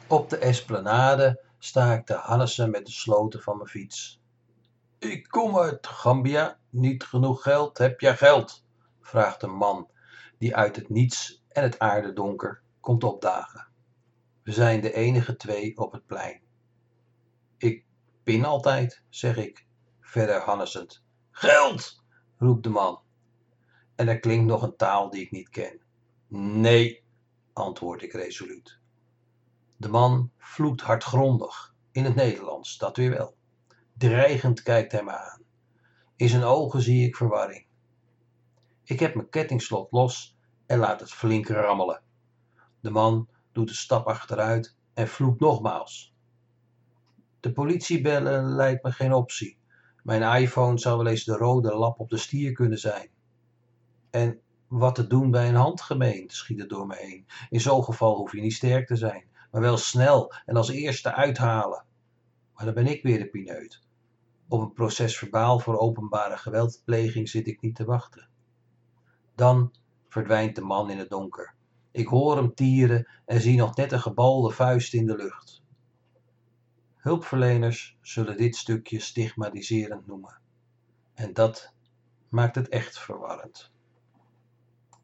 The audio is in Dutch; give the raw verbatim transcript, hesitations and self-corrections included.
Op de esplanade sta ik te hannessen met de sloten van mijn fiets. Ik kom uit Gambia, niet genoeg geld, heb jij geld? Vraagt een man die uit het niets en het aardedonker komt opdagen. We zijn de enige twee op het plein. Ik pin altijd, zeg ik, verder hannessend. Geld! Roept de man. En er klinkt nog een taal die ik niet ken. Nee, antwoord ik resoluut. De man vloekt hardgrondig, in het Nederlands, dat weer wel. Dreigend kijkt hij me aan. In zijn ogen zie ik verwarring. Ik heb mijn kettingslot los en laat het flink rammelen. De man doet een stap achteruit en vloekt nogmaals. De politie bellen lijkt me geen optie. Mijn iPhone zou wel eens de rode lap op de stier kunnen zijn. En wat te doen bij een handgemeen, schiet het door me heen. In zo'n geval hoef je niet sterk te zijn, maar wel snel en als eerste uithalen. Maar dan ben ik weer de pineut. Op een proces verbaal voor openbare geweldpleging zit ik niet te wachten. Dan verdwijnt de man in het donker. Ik hoor hem tieren en zie nog net een gebalde vuist in de lucht. Hulpverleners zullen dit stukje stigmatiserend noemen. En dat maakt het echt verwarrend.